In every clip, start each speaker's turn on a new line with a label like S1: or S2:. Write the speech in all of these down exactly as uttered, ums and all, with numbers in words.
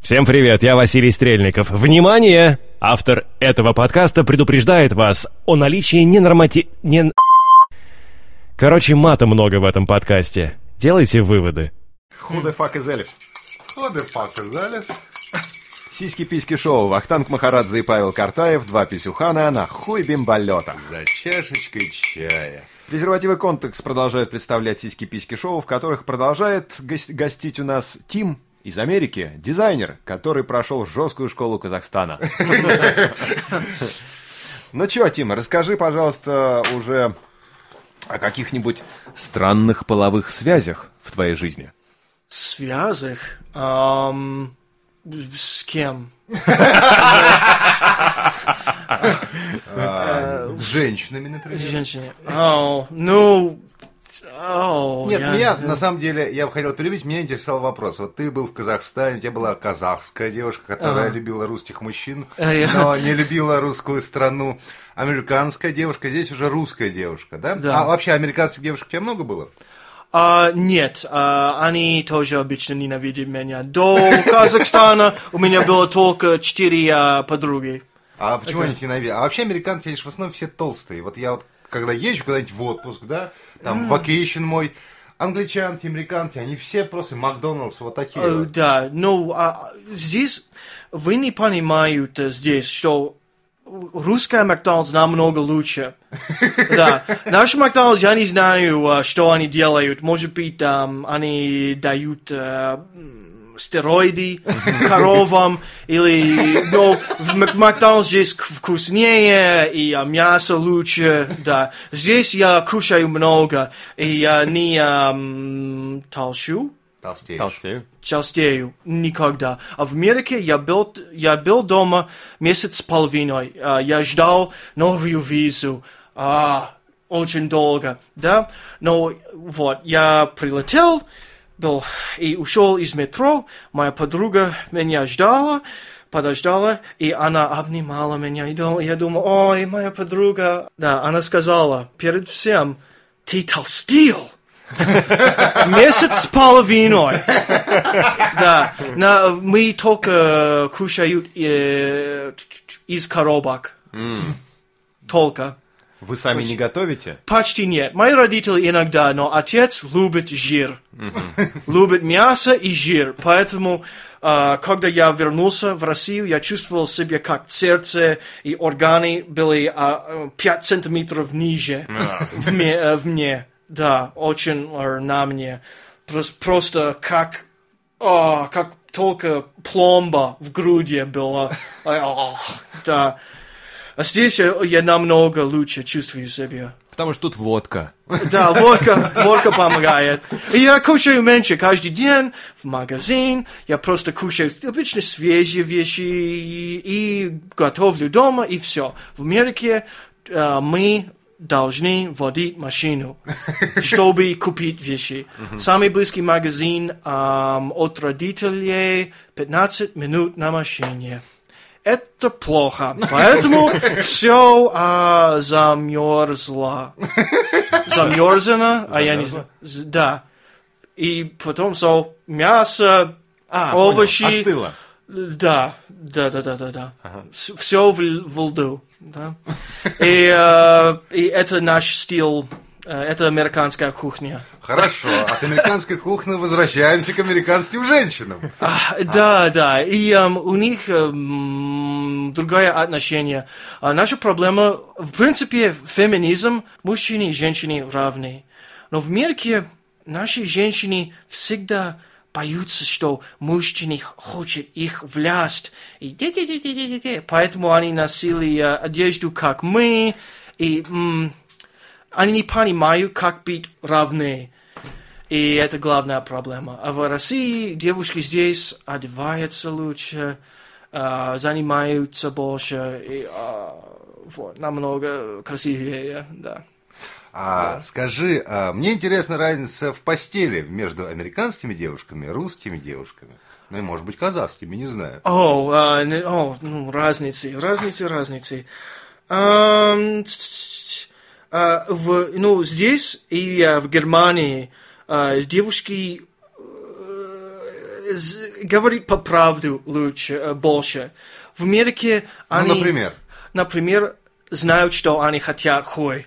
S1: Всем привет, я Василий Стрельников. Внимание! Автор этого подкаста предупреждает вас о наличии ненормати... Не... Короче, мата много в этом подкасте. Делайте выводы.
S2: Who the fuck is Alice?
S3: Who the fuck is Alice?
S2: Сиськи-письки шоу. Вахтанг Махарадзе и Павел Картаев. Два писюхана на хуй бимболета.
S3: За чашечкой чая.
S2: Презервативы Контекс продолжают представлять сиськи-письки шоу, в которых продолжает гос- гостить у нас Тим из Америки, дизайнер, который прошел жесткую школу Казахстана. Ну чё, Тим, расскажи, пожалуйста, уже о каких-нибудь странных половых связях в твоей жизни.
S4: Связях? Um, с кем?
S3: С женщинами, например.
S4: С женщиной. О, ну... Oh,
S3: Нет,
S4: я...
S3: меня, на самом деле, я бы хотел перебить, меня интересовал вопрос. Вот ты был в Казахстане, у тебя была казахская девушка, которая
S4: ага.
S3: любила русских мужчин,
S4: а я...
S3: но не любила русскую страну. Американская девушка, здесь уже русская девушка, да?
S4: Да.
S3: А вообще американских девушек у тебя много было?
S4: А, нет, а, они тоже обычно ненавидели меня. До Казахстана у меня было только четыре а, подруги.
S3: А почему
S4: Это...
S3: они тебя ненавидят? А вообще американцы, они же в основном все толстые. Вот я вот, когда езжу куда-нибудь в отпуск, да, там, вакейшн мой, англичанки, американки, они все просто Макдоналдс, вот такие.
S4: Uh,
S3: вот.
S4: Да, но а, здесь вы не понимаете здесь, что русская Макдоналдс намного лучше. Да, наш Макдоналдс, я не знаю, что они делают. Может быть, они дают стероиды коровам, или, но в Макдоналдс здесь вкуснее, и а, мясо лучше, да. Здесь я кушаю много, и я не ам, толщу.
S3: Толстеешь.
S2: Толстею.
S4: Толстею никогда. А в Америке я был, я был дома месяц с половиной. А, я ждал новую визу. А, очень долго, да. Но вот, я прилетел, был и ушел из метро. Моя подруга меня ждала, подождала, и она обнимала меня. И дум, я думал, ой, моя подруга. Да, она сказала перед всем, ты толстел. Месяц с половиной. Да, на, мы только кушают э, из коробок.
S2: Mm.
S4: Только.
S2: Вы сами не готовите?
S4: Почти нет. Мои родители иногда, но отец любит жир. Mm-hmm. Любит мясо и жир. Поэтому, э, когда я вернулся в Россию, я чувствовал себя как сердце и органы были э, пять сантиметров ниже mm. в, мне, э, в мне. Да, очень э, на мне. Просто, просто как, о, как только пломба в груди была. О, да. А здесь я, я намного лучше чувствую себя.
S2: Потому что тут водка.
S4: Да, водка, водка помогает. И я кушаю меньше каждый день в магазин. Я просто кушаю обычно свежие вещи и, и готовлю дома, и все. В Америке э, мы должны водить машину, чтобы купить вещи. Uh-huh. Самый близкий магазин um, от родителей пятнадцать минут на машине. Это плохо, поэтому все а, замерзло. Замерзано, а я не знаю. Да. И потом so, мясо,
S2: а,
S4: овощи.
S2: Понял. Остыло.
S4: Да, да, да, да, да, да.
S2: Ага.
S4: Все в, в льду. Да? И, э, и это наш стиль, э, это американская кухня.
S3: Хорошо, от американской кухни возвращаемся к американским женщинам.
S4: А, да, а. да, и э, у них э, другое отношение. А наша проблема, в принципе, феминизм, мужчины и женщины равны. Но в Америке наши женщины всегда боятся, что мужчины хотят их власть. И де-де-де-де-де-де. Поэтому они носили э, одежду, как мы. И м- они не понимают, как быть равны. И это главная проблема. А в России девушки здесь одеваются лучше, э, занимаются больше. И э, вот, намного красивее, да.
S3: А, да. Скажи, а, мне интересна разница в постели между американскими девушками и русскими девушками. Ну и, может быть, казахскими, не знаю.
S4: О, а, не, о ну, разницы, разницы, разницы. А, а, в, ну, здесь и а, в Германии а, девушки говорить по правду лучше, больше. В Америке они...
S3: Ну, например?
S4: Например, знают, что они хотят хуй.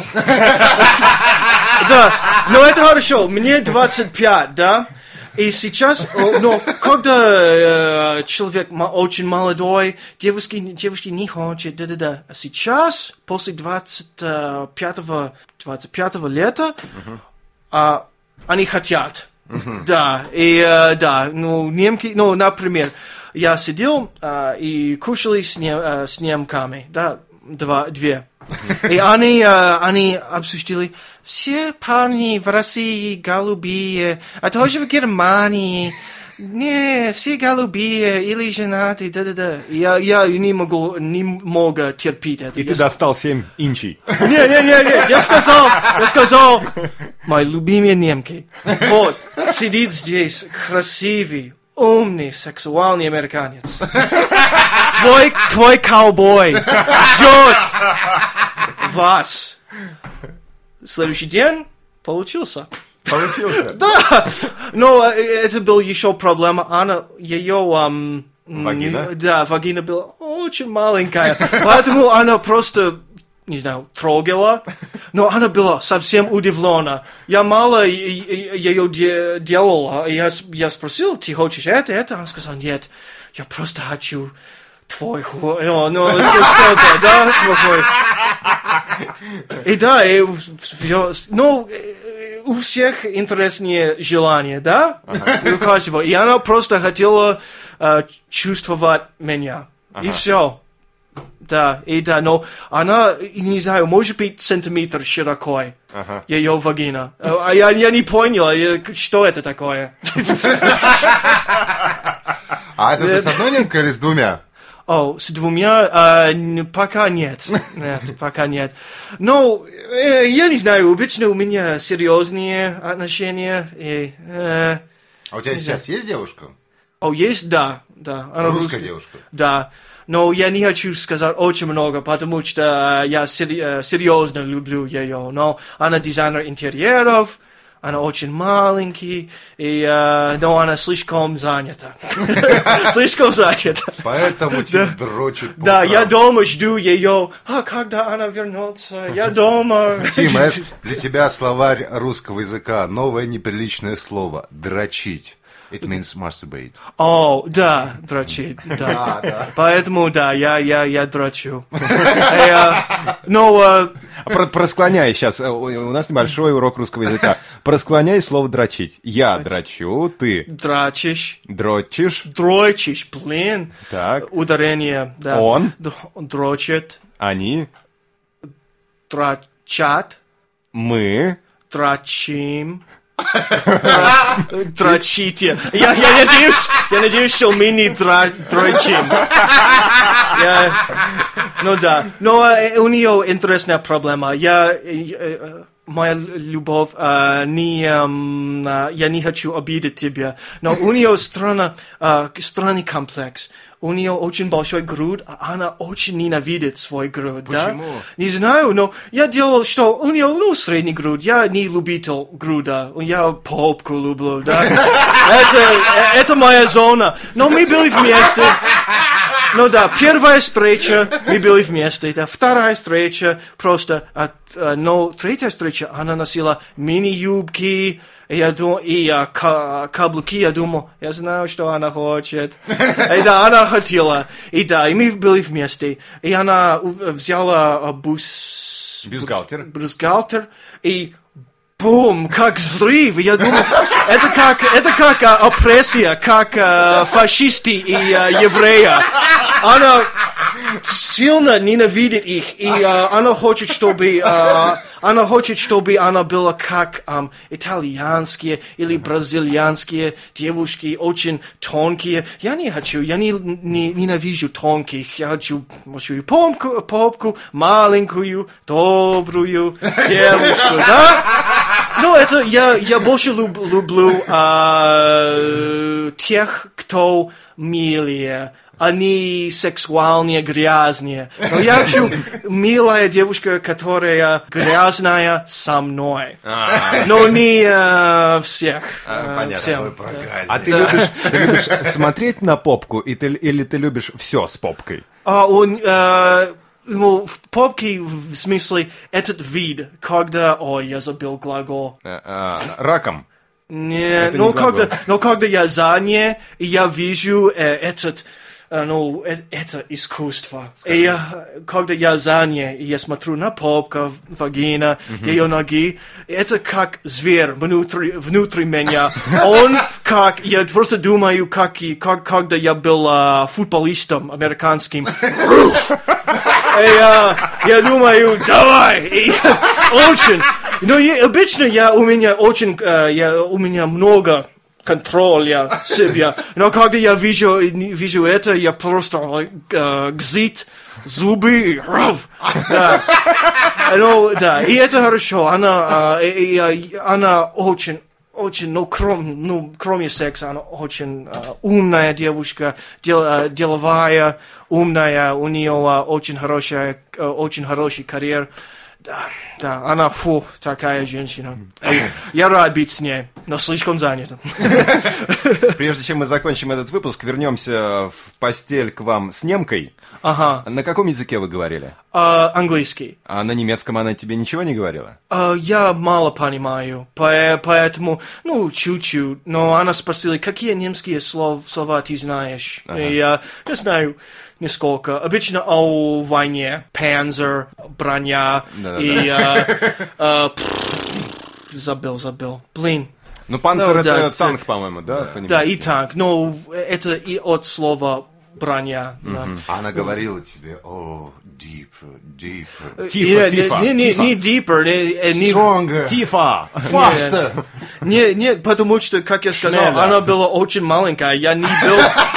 S4: Да, но это хорошо. Мне двадцать пять, да? И сейчас, но когда э, человек очень молодой, девушки, девушки не хотят, да-да-да. А сейчас, после двадцать пятого, двадцать пятого лета, uh-huh. а, они хотят. Uh-huh. Да, и э, да, ну, немки, ну, например, я сидел э, и кушали с, нем, э, с немками, да, два, две. И они, э, они обсуждали, все парни в России голубые, а тоже в Германии. Не, все голубые или женаты, да-да-да. Я, я не могу, не могу терпеть это.
S2: И
S4: я
S2: ты
S4: с...
S2: достал семь инчей.
S4: Не-не-не, я сказал, я сказал, мои любимые немки. Вот, сидит здесь красивый, умный, сексуальный американец. Твой, твой ковбой ждет вас. Следующий день получился.
S2: Получился?
S4: Да, но это была еще проблема. Она, ее... Um,
S2: вагина?
S4: Не, да, вагина была очень маленькая. Поэтому она просто, не знаю, трогала. Но она была совсем удивлена. Я мало ее де, делала. Я, я спросил, ты хочешь это, это? Она сказала, нет, я просто хочу... Твой хуй, ну, ну что-то, да, твой хуй. И да, и все, ну, у всех интересные желания, да, ага. У каждого. И она просто хотела uh, чувствовать меня, ага. И все. Да, и да, но она, не знаю, может быть, сантиметр широкой, ага. Ее вагина. А я, я не понял, что это такое.
S3: А это ты с одной немкой или с двумя?
S4: О, с двумя э, пока нет. Нет, пока нет. Но э, я не знаю, обычно у меня серьезные отношения. И, э,
S3: а у тебя сейчас есть девушка?
S4: О, есть, да. да. Она
S3: русская,
S4: русская
S3: девушка?
S4: Да. Но я не хочу сказать очень много, потому что я сери- серьезно люблю ее. Но она дизайнер интерьеров. Она очень маленький, и, uh, но она слишком занята. Слишком занята.
S3: Поэтому тебя дрочит.
S4: Да, я дома жду ее. А когда она вернется? Я дома.
S3: Тим, это для тебя словарь русского языка. Новое неприличное слово. Дрочить. It means masturbate.
S4: О, да, дрочить, да.
S3: А, да.
S4: Поэтому, да, я, я, я дрочу. Но...
S2: Просклоняй сейчас, у нас небольшой урок русского языка. Просклоняй слово «дрочить». Я дрочу, ты...
S4: Дрочишь.
S2: Дрочишь.
S4: Дрочишь, блин.
S2: Так.
S4: Ударение, да.
S2: Он.
S4: Дрочит.
S2: Они.
S4: Дрочат.
S2: Мы.
S4: Дрочим. Дрочите. Я, я надеюсь, я надеюсь, что мы не дрочим. Я, ну да. Но у нее интересная проблема. Я, моя любовь, не, я не хочу обидеть тебя. Но у нее странно, странный комплекс. У нее очень большой грудь, а она очень ненавидит свой грудь.
S3: Почему?
S4: Да? Не знаю, но я делал, что у нее, ну, средний грудь. Я не любитель груда. Я попку люблю, да. это, это моя зона. Но мы были вместе. Ну да, первая встреча, мы были вместе. Да. Вторая встреча, просто... От, но третья встреча, она носила мини-юбки, и я думал, и а, к, каблуки, я думал, я знаю, что она хочет. И да, она хотела. И да, и мы были вместе. И она взяла бус...
S2: Бюстгальтер.
S4: Бюстгальтер, и бум, как взрыв. Я думал, это как, это как а, опрессия, как а, фашисты и а, евреи. Она сильно ненавидит их, и а, она хочет, чтобы... А, Она хочет, чтобы она была как um, итальянские или бразильянские девушки, очень тонкие. Я не хочу, я не, не ненавижу тонких. Я хочу большую попку, попку, маленькую, добрую девушку, да? Ну, это я, я больше люб, люблю а, тех, кто милее, они сексуальнее, грязнее. Но я хочу милая девушка, которая грязная со мной. Но не э, всех.
S2: А,
S4: э,
S2: понятно.
S4: всем.
S2: А ты любишь, ты любишь смотреть на попку, и ты, или ты любишь все с попкой?
S4: А он, э, ну, в попке, в смысле, этот вид, когда... Ой, я забыл глагол.
S2: А, а, раком.
S4: Нет,
S2: Это
S4: но
S2: не глагол.
S4: когда, но когда я за ней, и я вижу э, этот... э, Ну, э, это искусство. И я, когда я за ней, и я смотрю на попку, вагина, ее ноги, это как зверь внутри, внутри меня. Он как, я просто думаю, как, и, как когда я был а, футболистом американским. И я, я думаю, давай, и очень. Но я, обычно я, у меня очень, э, я, у меня много контроля себя. Но когда я вижу, вижу это, я просто uh, гзит, зубы, рав. Да. Ну, да, и это хорошо. Она, uh, и, и, она очень, очень, ну, кром, ну, кроме секса, она очень uh, умная девушка, дел, uh, деловая, умная, у нее uh, очень хорошая, uh, очень хороший карьер. Да, да, она, фу, такая женщина. Я рад быть с ней, но слишком занята.
S2: Прежде чем мы закончим этот выпуск, вернемся в постель к вам с немкой.
S4: Ага.
S2: На каком языке вы говорили?
S4: А, английский.
S2: А на немецком она тебе ничего не говорила?
S4: А, я мало понимаю, по- поэтому, ну, чуть-чуть. Но она спросила, какие немецкие слов, слова ты знаешь?
S2: Ага.
S4: И я, я знаю несколько. Обычно о войне, панзер, броня.
S2: Да-да-да.
S4: И а, а, пфф, забыл, забыл. Блин.
S2: Ну, панцер
S4: Ну,
S2: это
S4: да,
S2: танк,
S4: это-
S2: по-моему, да? по-немецки?
S4: Да, и танк. Но в- это и от слова броня. Да.
S3: Она говорила тебе, о, deeper, deeper,
S2: Тифа,
S4: И,
S2: тифа,
S4: не, не,
S2: тифа.
S4: не deeper, не, не,
S3: stronger,
S2: Тифа!
S3: faster.
S4: Не, не, потому что, как я сказал,
S2: Шнеллер.
S4: она была очень маленькая. Я не был...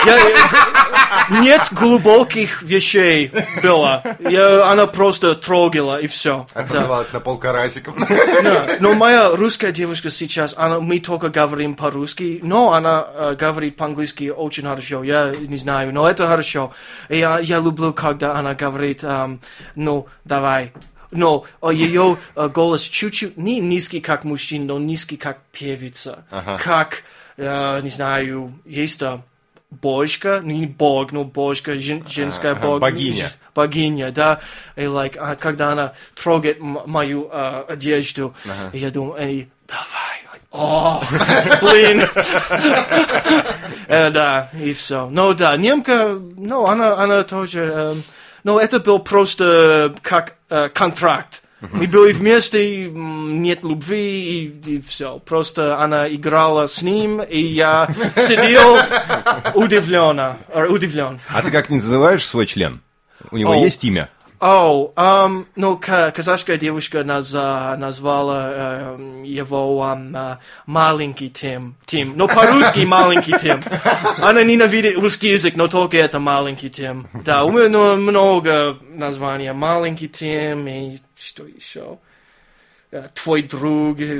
S4: я- нет глубоких вещей было. Я- она просто трогала, и все.
S3: Это называлось на пол карасиком.
S4: Но моя русская девушка сейчас, она, мы только говорим по-русски, но она э, говорит по-английски очень хорошо. Я не знаю, но это хорошо. И я, я люблю, когда она говорит, эм, ну, давай. Но э, ее э, голос чуть-чуть не низкий, как мужчин, но низкий, как певица.
S2: Ага.
S4: Как, э, не знаю, есть э, божка, не бог, но божка, жен- женская
S2: Ага,
S4: бог.
S2: богиня.
S4: Богиня, да, и like, а, когда она трогает м- мою а, одежду, и я думаю, эй, давай, like, о, блин, Э, да, и все. Ну да, немка, ну она, она тоже, эм, но это был просто как э, контракт. Мы были вместе, м, нет любви, и, все. Просто она играла с ним, и я сидел удивленно, э, удивлен.
S2: А ты как не называешь свой член? У него
S4: О.
S2: есть имя?
S4: О, um, ну, ка- казахская девушка наз, а, назвала эм, его ам, а, маленький Тим. Тим. Но по-русски маленький Тим. Она ненавидит русский язык, но только это маленький Тим. Да, у меня ну, много названий. Маленький Тим и что еще? Э, Твой друг. э,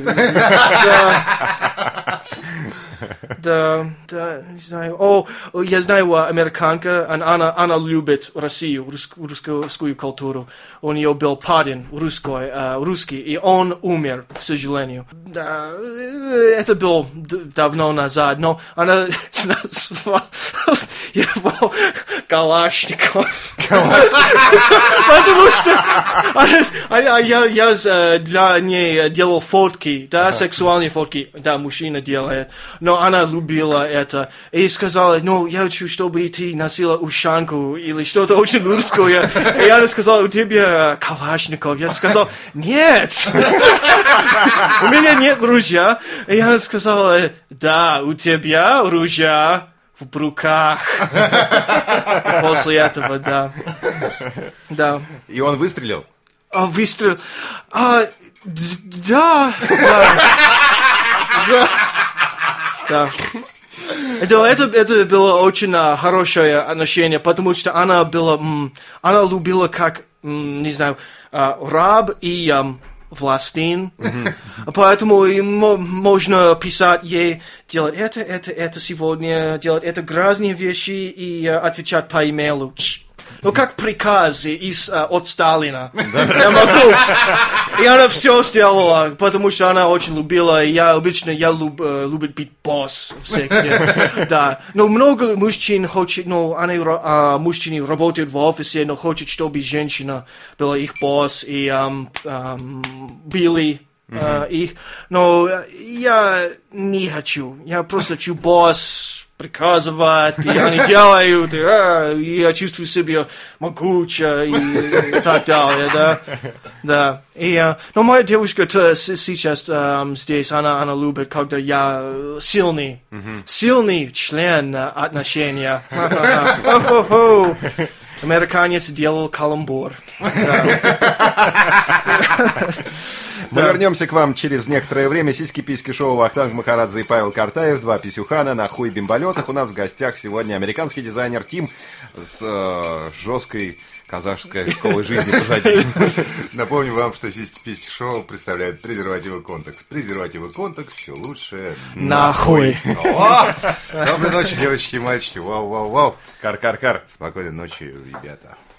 S4: Да. Да, да, не знаю. О, я знаю, а, американка, ан- она, она любит Россию, русскую, русскую культуру. У нее был парень русской, а, русский, и он умер, к сожалению. Да, э, это было д- давно назад, но она назвала его Калашников. Потому что она- а я, я э, для ней делал фотки, да, сексуальные фотки, да, мужчина делает, но она любила это, и сказала, ну, я хочу, чтобы ты носила ушанку или что-то очень русское, и она сказала, у тебя Калашников, я сказал, нет, у меня нет ружья, и она сказала, да, у тебя ружья в руках. После этого, да. Да.
S2: И он выстрелил?
S4: А, выстрел. А, д- да. Да. Да. Да. Да, это, это было очень а, хорошее отношение, потому что она была, м, она любила как, м, не знаю, а, раб и ам, властен. Поэтому можно писать ей, делать это, это, это сегодня, делать это грязные вещи и отвечать по имейлу. Ну, как приказы из, а, от Сталина. Я могу. И она все сделала, потому что она очень любила. И я обычно, я люб, любит быть босс в сексе. Да. Но много мужчин хочет, ну, они, а, мужчины работают в офисе, но хотят, чтобы женщина была их босс и ам, ам, били uh, их. Но я не хочу. Я просто хочу босс. Приказывать, и они делают, и, а, и я чувствую себя могуче, и, и так далее, да, да. И, а, но моя девушка сейчас а, здесь, она, она любит, когда я сильный, mm-hmm. сильный член отношения. Американец делал каламбур.
S2: Мы да. вернемся к вам через некоторое время. Сиськи-письки шоу Вахтанг Махарадзе и Павел Картаев. Два писюхана на хуй бимболетах. У нас в гостях сегодня американский дизайнер Тим с э, жесткой казахской школой жизни позади.
S3: Напомню вам, что Сиськи-письки шоу представляет презервативы Контекс. Презервативы Контекс все лучше
S4: нахуй.
S3: Доброй ночи, девочки и мальчики. Вау-вау-вау.
S2: Кар-кар-кар.
S3: Спокойной ночи, ребята.